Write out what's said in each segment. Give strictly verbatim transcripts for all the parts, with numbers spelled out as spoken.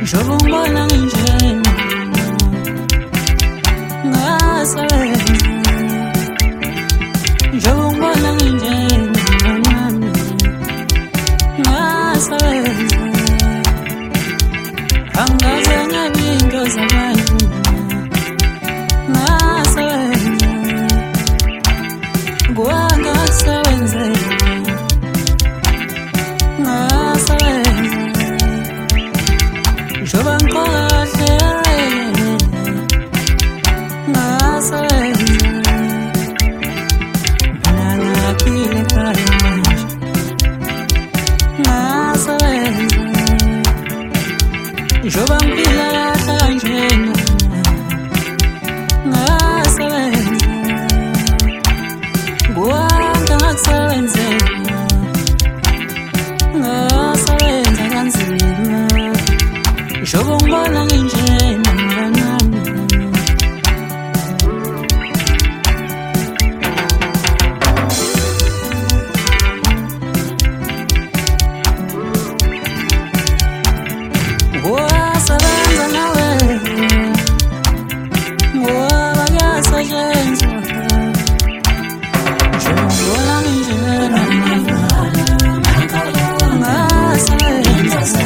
Jobongona nginjena ngasebenza Jobongona nginjena nami ngasebenza Angaze ngabinto zabantu ngasebenza Gwanga sebenza ngasebenza Jobankohle ngasebenza Nanaphile khaya manje ngasebenza Jobampila kanjena ngasebenza Gwanga ngasebenza ngasebenza kanzima Jobongona nginjena nami Wasabenza nawe Ngoba kuyasetshenzwa Jobongona nginjena ngasebenza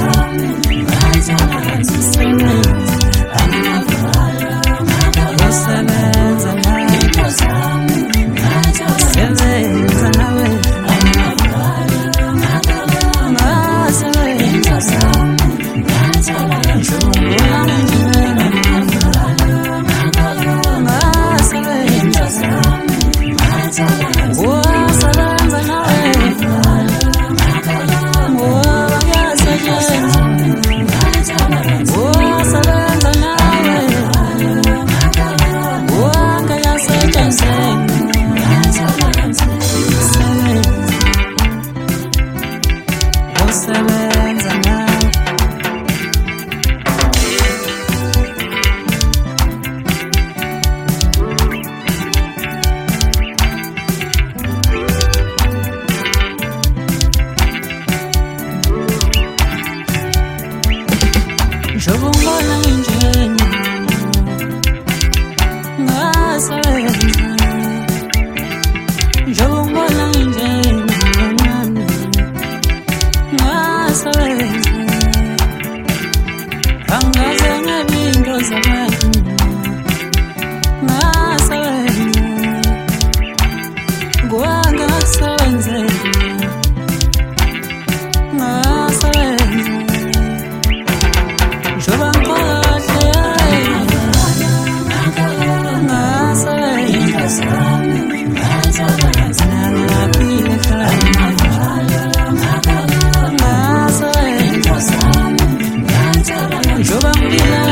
Jobongona nginjena ngasebenza Jobongona nginjena nami ngasebenza Angaze ngabinto zabantu ngasebenza Gwanga ngasebenza ngasebenza Jobangila